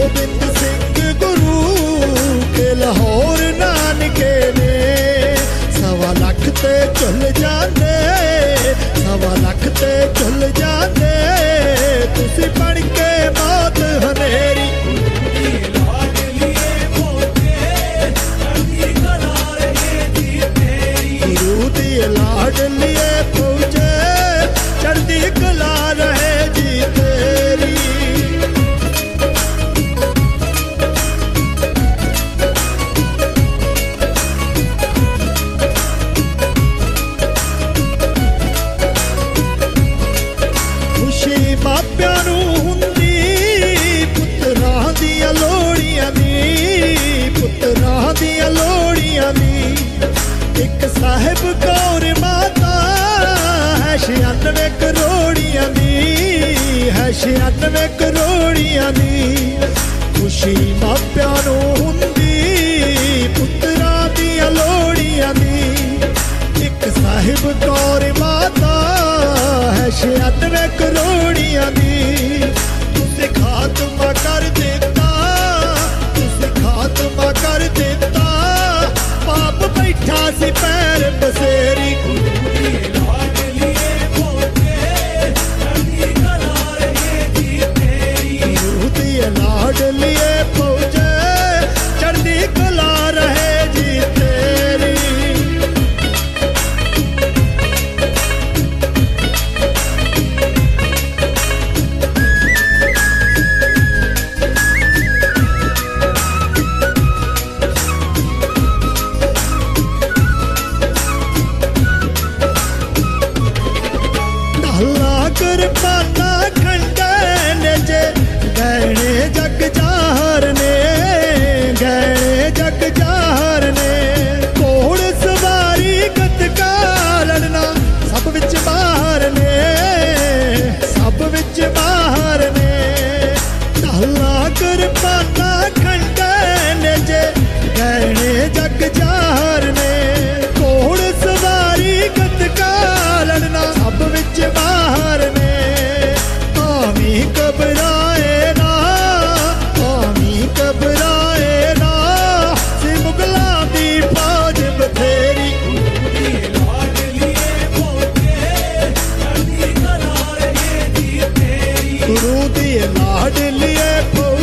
गोबिंद सिंह गुरु के लाहौर नानके ने 1.25 लाख ते चुल जाते, 1.25 लाख ते चुल जाते, तुसी बन के मौत हनेरी। गुरु दी लाडलिए फौजे चढ़दी कला रहे जी तेरी। खुशी मापिया नू हुंदी पुत्तरां दियां लोड़ियां दी, पुत्तरां दियां लोड़ियां दी। एक साहिब कौर माता है 96 करोड़ियां दी, है 96 करोड़ियां दी। खुशी मापिया नू हुंदी पुत्तरां दियां लोड़ियां दी। एक साहिब कौर माता है 96 करोड़ियां दी। तुसे खात्मा कर देता, तुसे खात्मा कर देता, पाप बैठा सी पैर बसेरी। गुरु दी लाडलिए फौजे चढ़दी कला रहे जी तेरी। कृपाना खंडन जे गहने जग जार ने, गहने जग जार ने। घोड़ सवारी गतका लड़ना सब विच मार ने, सब विच मार ने। ढाला कृपाना खंडन जे गहने जग जार ने। घोड़ सवारी गतका लड़ना सब विच मार ने। आमी घबराए ना, आमी घबराए ना, सी मुगलां दी फौज बथेरी। गुरु दी लाडलिए फौज